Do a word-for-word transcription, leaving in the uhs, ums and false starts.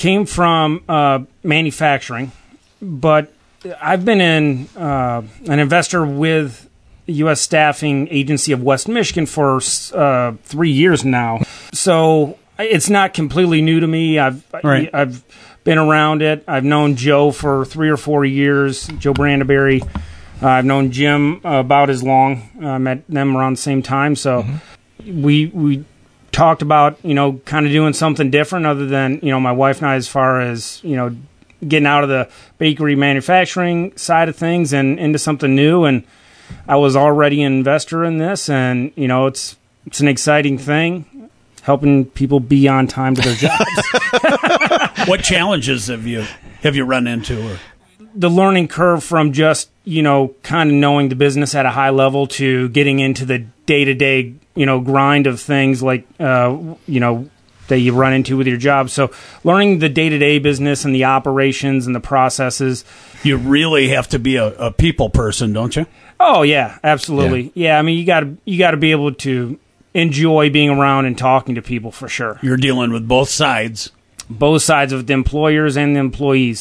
came from uh, manufacturing, but I've been in uh, an investor with the U S Staffing Agency of West Michigan for uh, three years now. So it's not completely new to me. I've right. I've been around it. I've known Joe for three or four years, Joe Brandaberry. Uh, I've known Jim uh, about as long. I uh, met them around the same time. So mm-hmm. we we talked about, you know, kind of doing something different other than, you know, my wife and I, as far as, you know, getting out of the bakery manufacturing side of things and into something new. And I was already an investor in this, and, you know, it's it's an exciting thing, helping people be on time to their jobs. What challenges have you have you run into? Or? The learning curve from just, you know, kind of knowing the business at a high level to getting into the day-to-day, you know, grind of things like, uh, you know, that you run into with your job. So learning the day-to-day business and the operations and the processes. You really have to be a, a people person, don't you? Oh, yeah, absolutely. Yeah, yeah I mean, you got to you got to be able to enjoy being around and talking to people for sure. You're dealing with both sides. Both sides of the employers and the employees.